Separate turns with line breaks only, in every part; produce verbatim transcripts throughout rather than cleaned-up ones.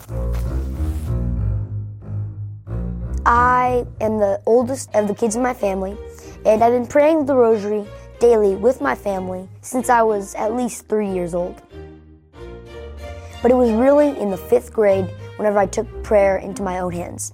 I am the oldest of the kids in my family, and I've been praying the rosary daily with my family since I was at least three years old. But it was really in the fifth grade whenever I took prayer into my own hands.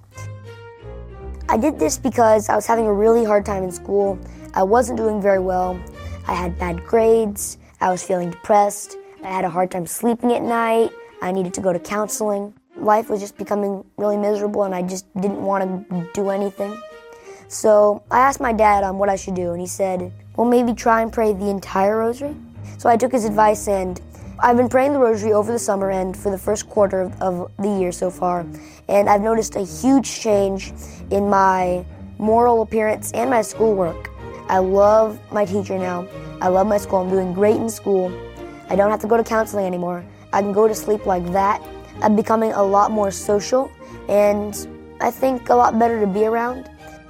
I did this because I was having a really hard time in school. I wasn't doing very well. I had bad grades. I was feeling depressed. I had a hard time sleeping at night. I needed to go to counseling. Life was just becoming really miserable, and I just didn't want to do anything. So I asked my dad on what I should do, and he said, well, maybe try and pray the entire rosary. So I took his advice, and I've been praying the rosary over the summer and for the first quarter of, of the year so far, and I've noticed a huge change in my moral appearance and my schoolwork. I love my teacher now. I love my school. I'm doing great in school. I don't have to go to counseling anymore. I can go to sleep like that. I'm becoming a lot more social, and I think a lot better to be around.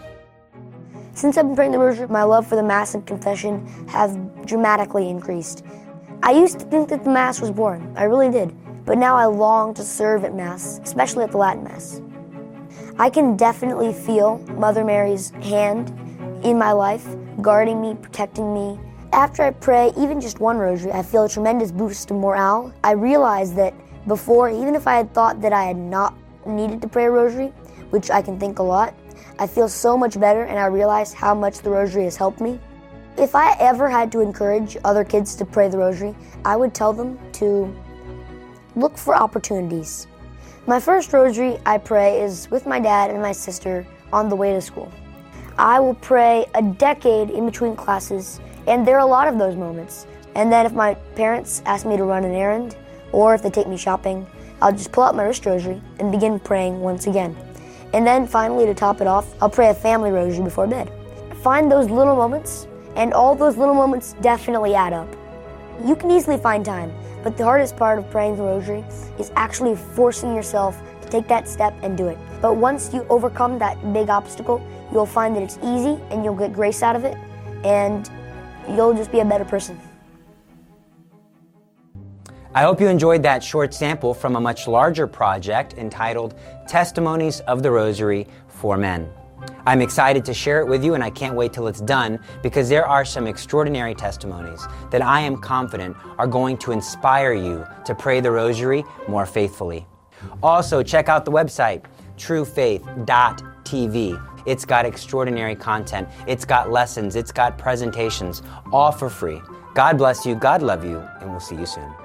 Since I've been praying the rosary, my love for the Mass and confession have dramatically increased. I used to think that the Mass was boring. I really did. But now I long to serve at Mass, especially at the Latin Mass. I can definitely feel Mother Mary's hand in my life, guarding me, protecting me. After I pray even just one rosary, I feel a tremendous boost of morale. I realize that before, even if I had thought that I had not needed to pray a rosary, which I can think a lot, I feel so much better, and I realize how much the rosary has helped me. If I ever had to encourage other kids to pray the rosary, I would tell them to look for opportunities. My first rosary I pray is with my dad and my sister on the way to school. I will pray a decade in between classes, and there are a lot of those moments. And then if my parents ask me to run an errand, or if they take me shopping, I'll just pull out my wrist rosary and begin praying once again. And then finally, to top it off, I'll pray a family rosary before bed. Find those little moments, and all those little moments definitely add up. You can easily find time, but the hardest part of praying the rosary is actually forcing yourself to take that step and do it. But once you overcome that big obstacle, you'll find that it's easy, and you'll get grace out of it, and you'll just be a better person.
I hope you enjoyed that short sample from a much larger project entitled Testimonies of the Rosary for Men. I'm excited to share it with you, and I can't wait till it's done, because there are some extraordinary testimonies that I am confident are going to inspire you to pray the rosary more faithfully. Also, check out the website, true faith dot t v. It's got extraordinary content. It's got lessons. It's got presentations, all for free. God bless you. God love you, and we'll see you soon.